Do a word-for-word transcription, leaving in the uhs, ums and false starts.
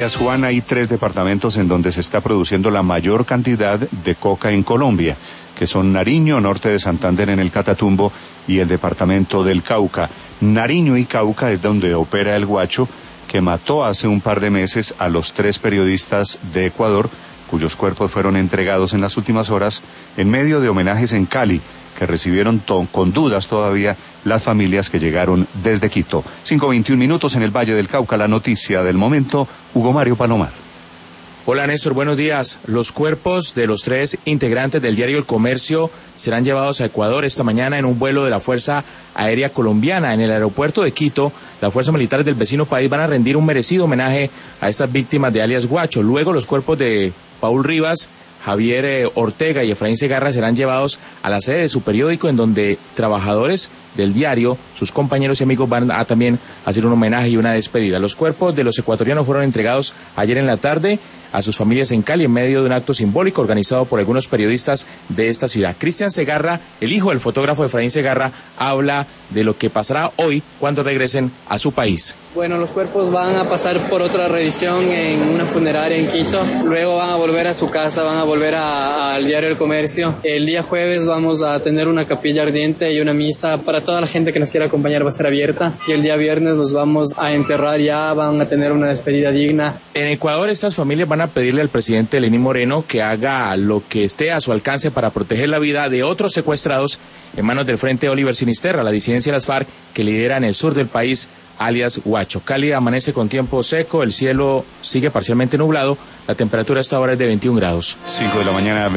Juan, hay tres departamentos en donde se está produciendo la mayor cantidad de coca en Colombia, que son Nariño, norte de Santander en el Catatumbo, y el departamento del Cauca. Nariño y Cauca es donde opera el Guacho, que mató hace un par de meses a los tres periodistas de Ecuador, cuyos cuerpos fueron entregados en las últimas horas en medio de homenajes en Cali, que recibieron con dudas todavía las familias que llegaron desde Quito. cinco veintiún minutos en el Valle del Cauca, la noticia del momento, Hugo Mario Palomar. Hola Néstor, buenos días. Los cuerpos de los tres integrantes del diario El Comercio serán llevados a Ecuador esta mañana en un vuelo de la Fuerza Aérea Colombiana. En el aeropuerto de Quito, las fuerzas militares del vecino país van a rendir un merecido homenaje a estas víctimas de alias Guacho. Luego los cuerpos de Paul Rivas, Javier Ortega y Efraín Segarra serán llevados a la sede de su periódico, en donde trabajadores del diario, sus compañeros y amigos van a también hacer un homenaje y una despedida. Los cuerpos de los ecuatorianos fueron entregados ayer en la tarde a sus familias en Cali en medio de un acto simbólico organizado por algunos periodistas de esta ciudad. Cristian Segarra, el hijo del fotógrafo Efraín Segarra, habla de lo que pasará hoy cuando regresen a su país. Bueno, los cuerpos van a pasar por otra revisión en una funeraria en Quito, luego van a volver a su casa, van a volver a, al diario El Comercio. El día jueves vamos a tener una capilla ardiente y una misa para toda la gente que nos quiera acompañar, va a ser abierta, y el día viernes los vamos a enterrar ya, van a tener una despedida digna. En Ecuador estas familias van a pedirle al presidente Lenín Moreno que haga lo que esté a su alcance para proteger la vida de otros secuestrados en manos del Frente Oliver Sinisterra, la disidencia de las FARC que lidera en el sur del país, alias Guacho. Cali amanece con tiempo seco, el cielo sigue parcialmente nublado, la temperatura a esta hora es de veintiún grados. cinco de la mañana.